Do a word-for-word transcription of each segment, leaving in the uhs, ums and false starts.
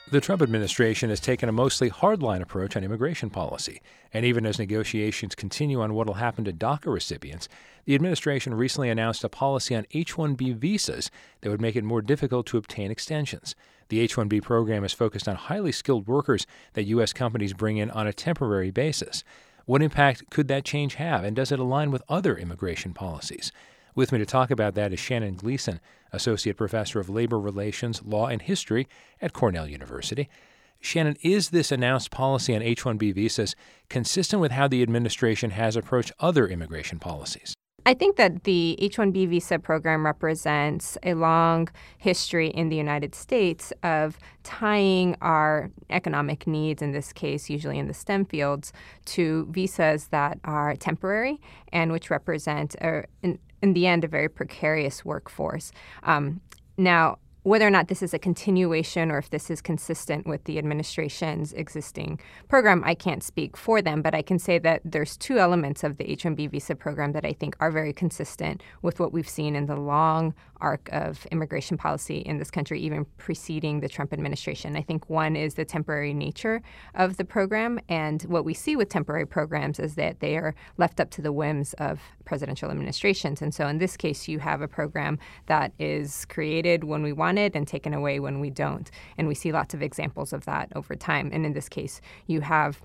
The Trump administration has taken a mostly hardline approach on immigration policy. And even as negotiations continue on what will happen to DACA recipients, the administration recently announced a policy on H one B visas that would make it more difficult to obtain extensions. The H one B program is focused on highly skilled workers that U S companies bring in on a temporary basis. What impact could that change have, and does it align with other immigration policies? With me to talk about that is Shannon Gleason, Associate Professor of Labor Relations, Law, and History at Cornell University. Shannon, is this announced policy on H one B visas consistent with how the administration has approached other immigration policies? I think that the H one B visa program represents a long history in the United States of tying our economic needs, in this case, usually in the STEM fields, to visas that are temporary and which represent, a, in, in the end, a very precarious workforce. Um, now, whether or not this is a continuation or if this is consistent with the administration's existing program, I can't speak for them, but I can say that there's two elements of the H one B visa program that I think are very consistent with what we've seen in the long arc of immigration policy in this country, even preceding the Trump administration. I think one is the temporary nature of the program, and what we see with temporary programs is that they are left up to the whims of presidential administrations. And so in this case, you have a program that is created when we want it and taken away when we don't. And we see lots of examples of that over time. And in this case, you have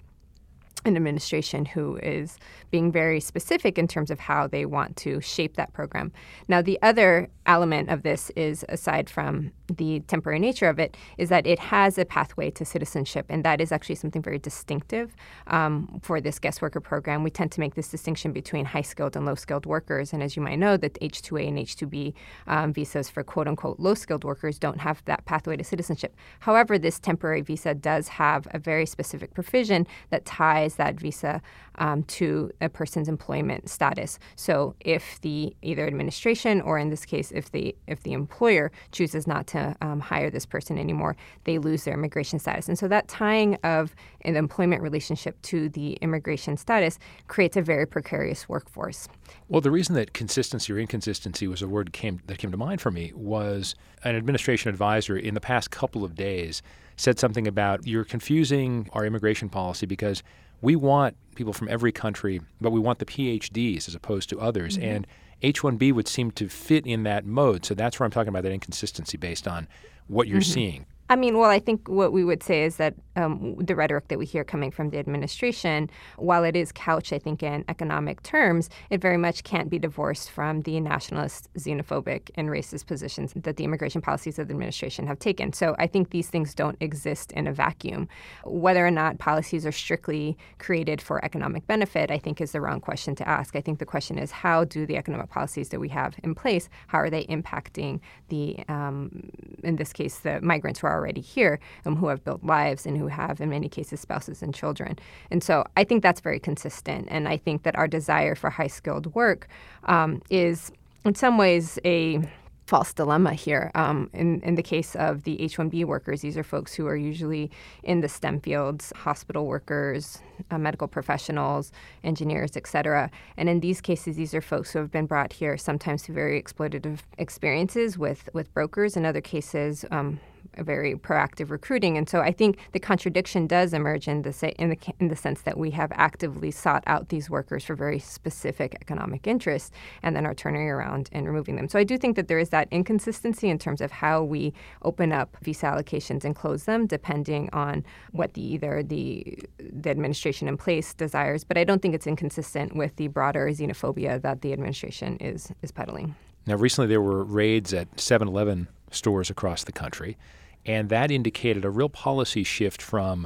an administration who is being very specific in terms of how they want to shape that program. Now, the other element of this is, aside from the temporary nature of it, is that it has a pathway to citizenship, and that is actually something very distinctive um, for this guest worker program. We tend to make this distinction between high-skilled and low-skilled workers, and as you might know, that H two A and H two B um, visas for quote-unquote low-skilled workers don't have that pathway to citizenship. However, this temporary visa does have a very specific provision that ties that visa um, to a person's employment status. So if the either administration or in this case, if the if the employer chooses not to um, hire this person anymore, they lose their immigration status. And so that tying of an employment relationship to the immigration status creates a very precarious workforce. Well, the reason that consistency or inconsistency was a word came, that came to mind for me was an administration advisor in the past couple of days said something about, you're confusing our immigration policy because we want people from every country, but we want the P H Ds as opposed to others. Mm-hmm. And H one B would seem to fit in that mode. So that's where I'm talking about that inconsistency based on what you're mm-hmm. seeing. I mean, well, I think what we would say is that um, the rhetoric that we hear coming from the administration, while it is couched, I think, in economic terms, it very much can't be divorced from the nationalist, xenophobic, and racist positions that the immigration policies of the administration have taken. So I think these things don't exist in a vacuum. Whether or not policies are strictly created for economic benefit, I think, is the wrong question to ask. I think the question is, how do the economic policies that we have in place, how are they impacting the, um, in this case, the migrants who are already here, um, who have built lives and who have, in many cases, spouses and children. And so I think that's very consistent. And I think that our desire for high-skilled work um, is, in some ways, a false dilemma here. Um, in, in the case of the H one B workers, these are folks who are usually in the STEM fields, hospital workers, uh, medical professionals, engineers, et cetera. And in these cases, these are folks who have been brought here sometimes through very exploitative experiences with, with brokers. In other cases, um, a very proactive recruiting. And so I think the contradiction does emerge in the, say, in the in the sense that we have actively sought out these workers for very specific economic interests and then are turning around and removing them. So I do think that there is that inconsistency in terms of how we open up visa allocations and close them depending on what the either the the administration in place desires. But I don't think it's inconsistent with the broader xenophobia that the administration is is peddling. Now, recently there were raids at seven eleven stores across the country, and that indicated a real policy shift from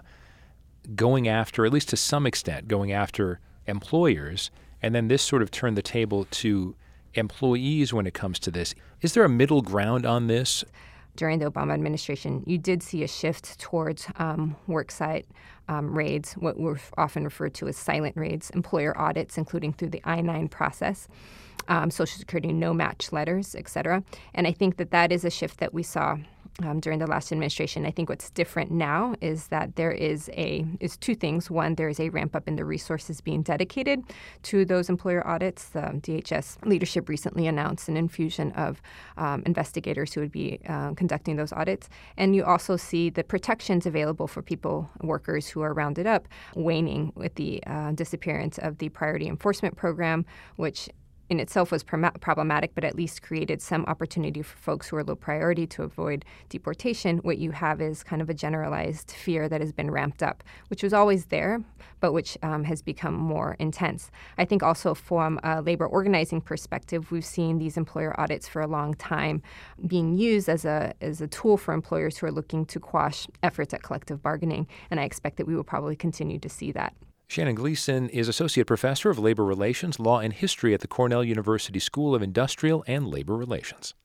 going after, at least to some extent, going after employers, and then this sort of turned the table to employees when it comes to this. Is there a middle ground on this? During the Obama administration, you did see a shift towards um, worksite um, raids, what were often referred to as silent raids, employer audits, including through the I nine process. Um, Social Security no-match letters, et cetera. And I think that that is a shift that we saw um, during the last administration. I think what's different now is that there is a is two things. One, there is a ramp up in the resources being dedicated to those employer audits. The D H S leadership recently announced an infusion of um, investigators who would be uh, conducting those audits. And you also see the protections available for people, workers who are rounded up, waning with the uh, disappearance of the Priority Enforcement Program, which in itself was problematic, but at least created some opportunity for folks who are low priority to avoid deportation. What you have is kind of a generalized fear that has been ramped up, which was always there, but which um, has become more intense. I think also from a labor organizing perspective, we've seen these employer audits for a long time being used as a as a tool for employers who are looking to quash efforts at collective bargaining, and I expect that we will probably continue to see that. Shannon Gleason is Associate Professor of Labor Relations, Law, and History at the Cornell University School of Industrial and Labor Relations.